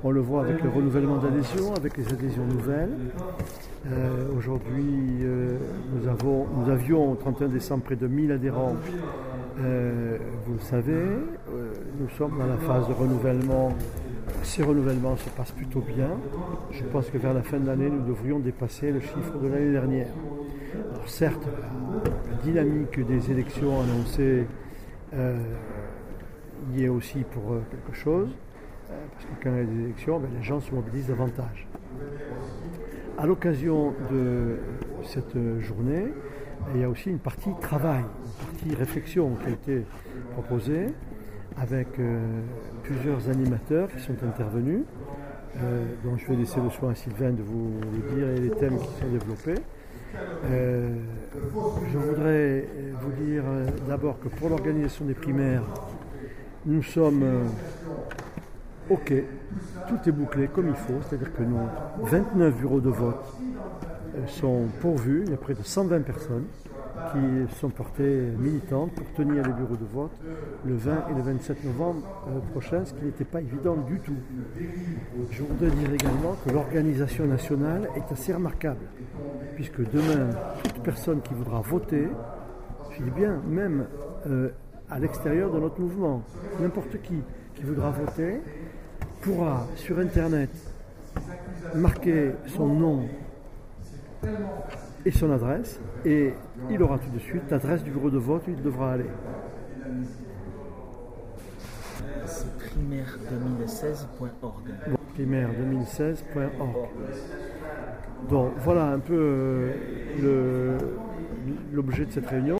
On le voit avec le renouvellement d'adhésion, avec les adhésions nouvelles. Aujourd'hui, nous avions au 31 décembre près de 1000 adhérents. Vous le savez, nous sommes dans la phase de renouvellement. Ces renouvellements se passent plutôt bien. Je pense que vers la fin de l'année, nous devrions dépasser le chiffre de l'année dernière. Alors certes, la dynamique des élections annoncées y est aussi pour quelque chose, parce que quand il y a des élections, les gens se mobilisent davantage. À l'occasion de cette journée, il y a aussi une partie travail, une partie réflexion qui a été proposée avec plusieurs animateurs qui sont intervenus. Donc je vais laisser le soin à Sylvain de vous le dire et les thèmes qui sont développés. Je voudrais vous dire d'abord que pour l'organisation des primaires, nous sommes OK, tout est bouclé comme il faut, c'est-à-dire que nos 29 bureaux de vote sont pourvus, il y a près de 120 personnes qui sont portées militantes pour tenir les bureaux de vote le 20 et le 27 novembre prochain, ce qui n'était pas évident du tout. Je voudrais dire également que l'organisation nationale est assez remarquable, puisque demain, toute personne qui voudra voter, je dis bien, même à l'extérieur de notre mouvement, n'importe qui voudra voter, pourra sur Internet marquer son nom et son adresse, et il aura tout de suite l'adresse du bureau de vote où il devra aller. C'est primaire2016.org. Primaire2016.org. Donc voilà un peu l'objet de cette réunion.